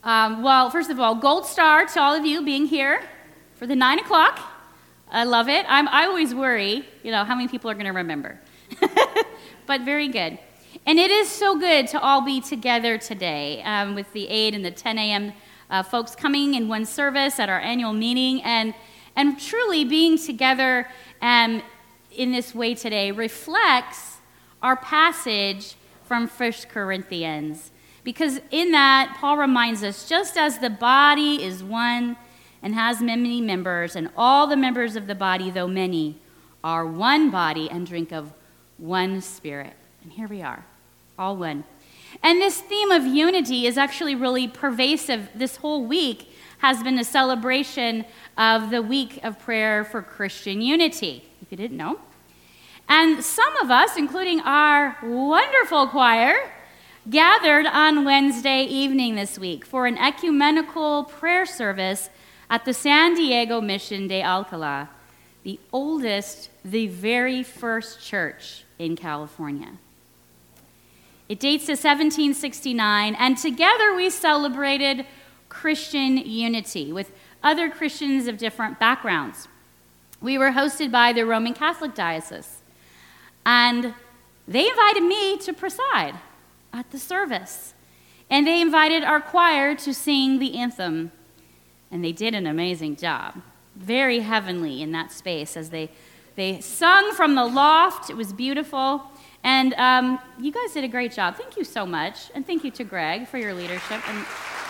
Well, first of all, gold star to all of you being here for the 9 o'clock. I love it. I always worry, how many people are going to remember. But very good. And it is so good to all be together today with the 8 and the 10 a.m. Folks coming in one service at our annual meeting. And truly being together in this way today reflects our passage from 1 Corinthians. Because in that, Paul reminds us, just as the body is one and has many members, and all the members of the body, though many, are one body and drink of one Spirit. And here we are, all one. And this theme of unity is actually really pervasive. This whole week has been a celebration of the week of prayer for Christian unity, if you didn't know. And some of us, including our wonderful choir, gathered on Wednesday evening this week for an ecumenical prayer service at the San Diego Mission de Alcala, the oldest, the very first church in California. It dates to 1769, and together we celebrated Christian unity with other Christians of different backgrounds. We were hosted by the Roman Catholic Diocese, and they invited me to preside at the service. And they invited our choir to sing the anthem. And they did an amazing job. Very heavenly in that space as they sung from the loft. It was beautiful. And you guys did a great job. Thank you so much. And thank you to Greg for your leadership. And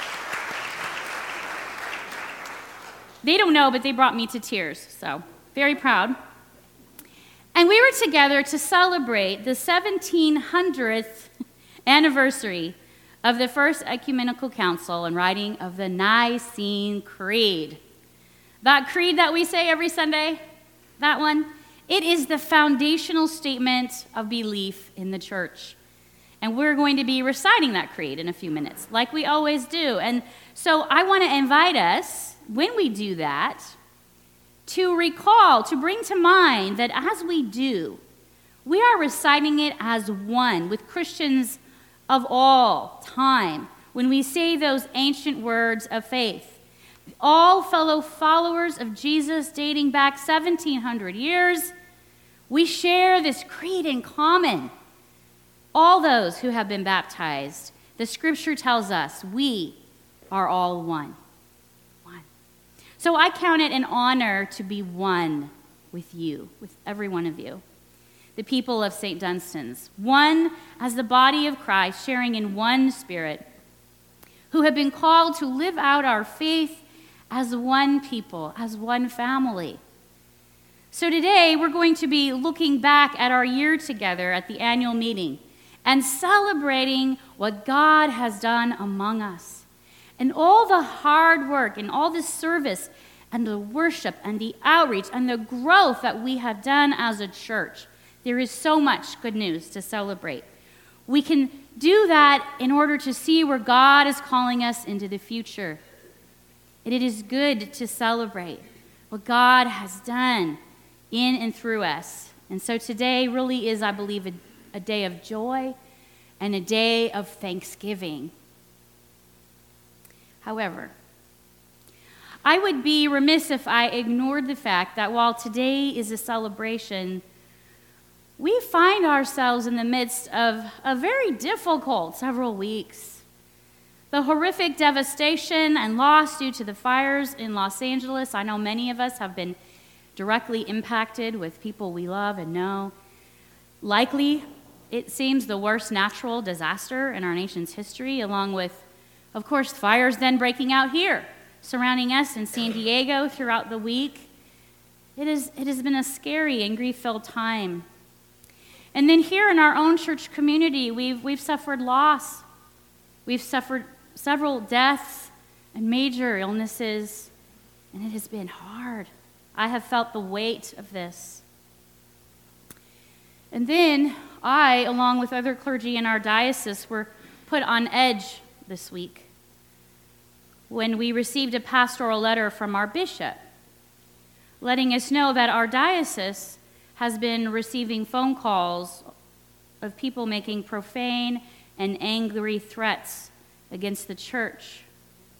they don't know, but they brought me to tears. So very proud. And we were together to celebrate the 1700th anniversary of the First Ecumenical Council and writing of the Nicene Creed. That creed that we say every Sunday, that one, it is the foundational statement of belief in the church. And we're going to be reciting that creed in a few minutes, like we always do. And so I want to invite us, when we do that, to recall, to bring to mind that as we do, we are reciting it as one with Christians of all time, when we say those ancient words of faith. All fellow followers of Jesus dating back 1,700 years, we share this creed in common. All those who have been baptized, the scripture tells us we are all one. One. So I count it an honor to be one with you, with every one of you. The people of St. Dunstan's, one as the body of Christ, sharing in one Spirit, who have been called to live out our faith as one people, as one family. So today, we're going to be looking back at our year together at the annual meeting and celebrating what God has done among us and all the hard work and all the service and the worship and the outreach and the growth that we have done as a church. There is so much good news to celebrate. We can do that in order to see where God is calling us into the future. And it is good to celebrate what God has done in and through us. And so today really is, I believe, a day of joy and a day of thanksgiving. However, I would be remiss if I ignored the fact that while today is a celebration, we find ourselves in the midst of a very difficult several weeks. The horrific devastation and loss due to the fires in Los Angeles. I know many of us have been directly impacted with people we love and know. Likely, it seems the worst natural disaster in our nation's history, along with, of course, fires then breaking out here, surrounding us in San Diego throughout the week. It has been a scary and grief-filled time. And then here in our own church community, we've suffered loss. We've suffered several deaths and major illnesses, and it has been hard. I have felt the weight of this. And then I, along with other clergy in our diocese, were put on edge this week when we received a pastoral letter from our bishop letting us know that our diocese has been receiving phone calls of people making profane and angry threats against the church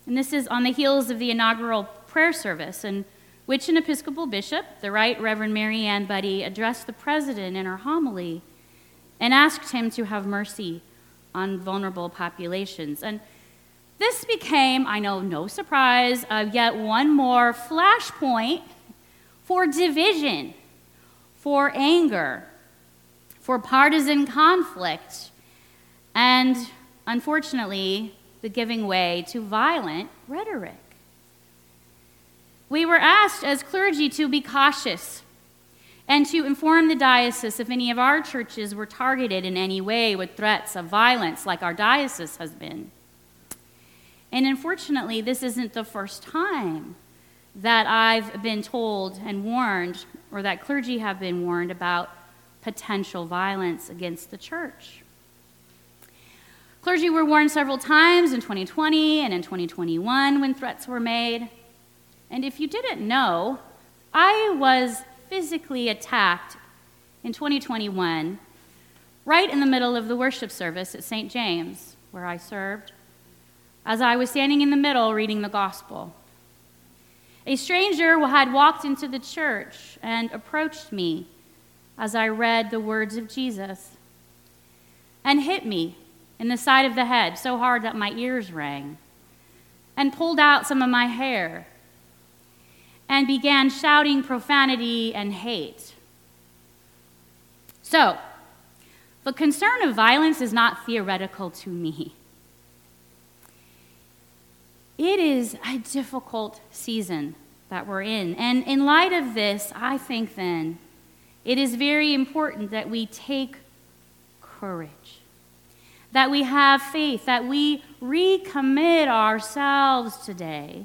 And this is on the heels of the inaugural prayer service, in which an Episcopal bishop, the Right Reverend Mary Ann Buddy, addressed the president in her homily and asked him to have mercy on vulnerable populations. And this became, I know, no surprise, yet one more flashpoint for division, for anger, for partisan conflict, and unfortunately, the giving way to violent rhetoric. We were asked as clergy to be cautious and to inform the diocese if any of our churches were targeted in any way with threats of violence like our diocese has been. And unfortunately, this isn't the first time that I've been told and warned, or that clergy have been warned about potential violence against the church. Clergy were warned several times in 2020 and in 2021 when threats were made. And if you didn't know, I was physically attacked in 2021, right in the middle of the worship service at St. James, where I served, as I was standing in the middle reading the gospel. A stranger had walked into the church and approached me as I read the words of Jesus and hit me in the side of the head so hard that my ears rang, and pulled out some of my hair and began shouting profanity and hate. So, the concern of violence is not theoretical to me. It is a difficult season that we're in. And in light of this, I think then, it is very important that we take courage, that we have faith, that we recommit ourselves today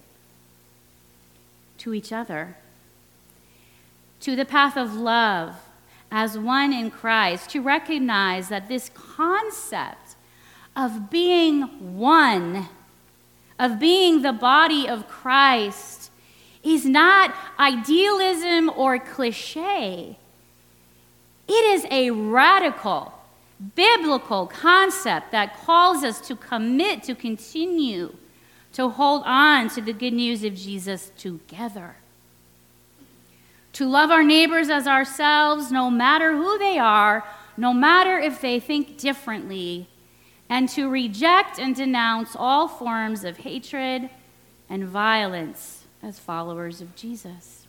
to each other, to the path of love as one in Christ, to recognize that this concept of being one, of being the body of Christ, is not idealism or cliche. It is a radical, biblical concept that calls us to commit to continue to hold on to the good news of Jesus together. To love our neighbors as ourselves, no matter who they are, no matter if they think differently, and to reject and denounce all forms of hatred and violence as followers of Jesus.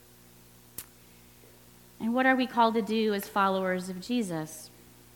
And what are we called to do as followers of Jesus?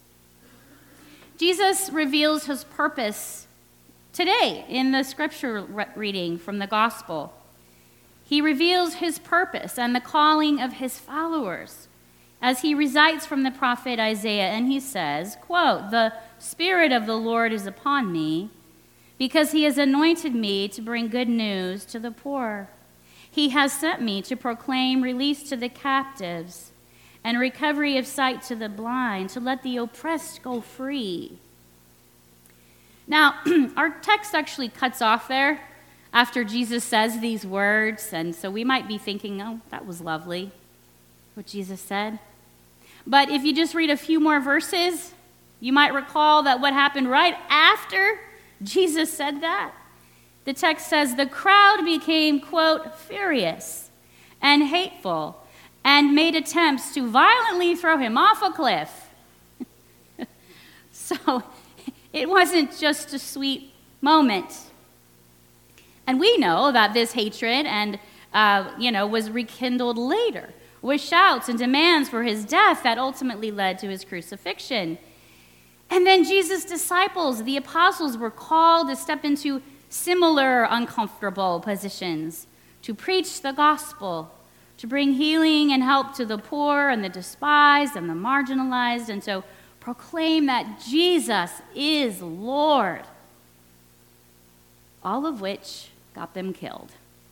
Jesus reveals his purpose today in the scripture reading from the gospel. He reveals his purpose and the calling of his followers as he recites from the prophet Isaiah, and he says, quote, "The Spirit of the Lord is upon me, because he has anointed me to bring good news to the poor. He has sent me to proclaim release to the captives and recovery of sight to the blind, to let the oppressed go free." Now, our text actually cuts off there after Jesus says these words, and so we might be thinking, oh, that was lovely, what Jesus said. But if you just read a few more verses, you might recall that what happened right after Jesus said that. The text says, the crowd became, quote, furious and hateful and made attempts to violently throw him off a cliff. So it wasn't just a sweet moment. And we know that this hatred was rekindled later with shouts and demands for his death that ultimately led to his crucifixion. And then Jesus' disciples, the apostles, were called to step into similar uncomfortable positions, to preach the gospel, to bring healing and help to the poor and the despised and the marginalized, and so proclaim that Jesus is Lord, all of which got them killed.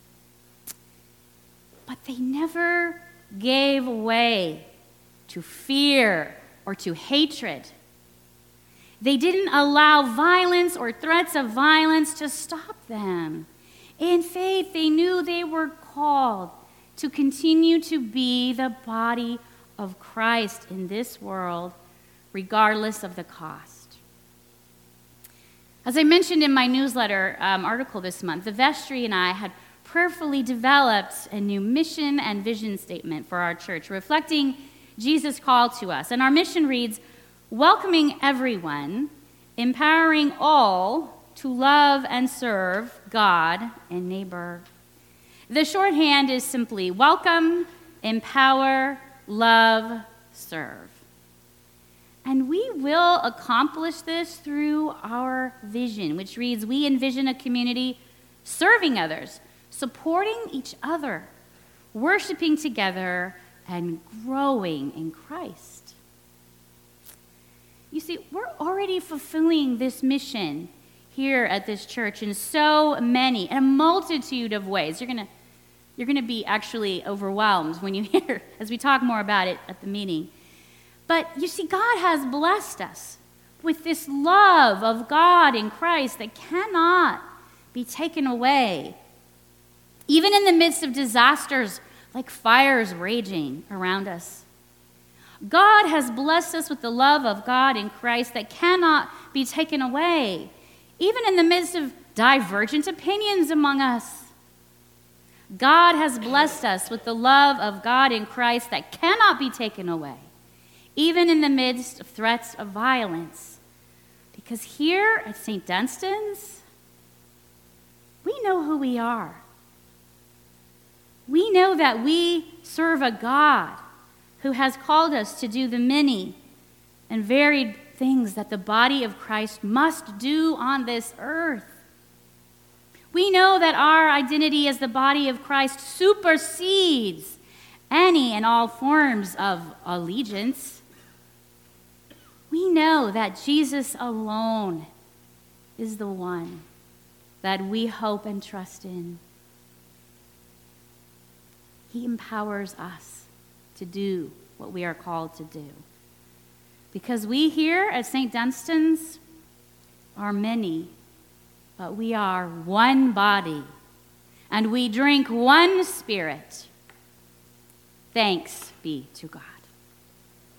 But they never gave way to fear or to hatred. They didn't allow violence or threats of violence to stop them. In faith, they knew they were called to continue to be the body of Christ in this world, regardless of the cost. As I mentioned in my newsletter article this month, the vestry and I had prayerfully developed a new mission and vision statement for our church, reflecting Jesus' call to us. And our mission reads, welcoming everyone, empowering all to love and serve God and neighbor. The shorthand is simply welcome, empower, love, serve. And we will accomplish this through our vision, which reads, we envision a community serving others, supporting each other, worshiping together, and growing in Christ. You see, we're already fulfilling this mission here at this church in so many, in a multitude of ways. You're going to be actually overwhelmed when you hear, as we talk more about it at the meeting. But you see, God has blessed us with this love of God in Christ that cannot be taken away, even in the midst of disasters like fires raging around us. God has blessed us with the love of God in Christ that cannot be taken away, even in the midst of divergent opinions among us. God has blessed us with the love of God in Christ that cannot be taken away, even in the midst of threats of violence. Because here at St. Dunstan's, we know who we are. We know that we serve a God who has called us to do the many and varied things that the body of Christ must do on this earth. We know that our identity as the body of Christ supersedes any and all forms of allegiance. We know that Jesus alone is the one that we hope and trust in. He empowers us to do what we are called to do. Because we here at St. Dunstan's are many, but we are one body, and we drink one Spirit. Thanks be to God.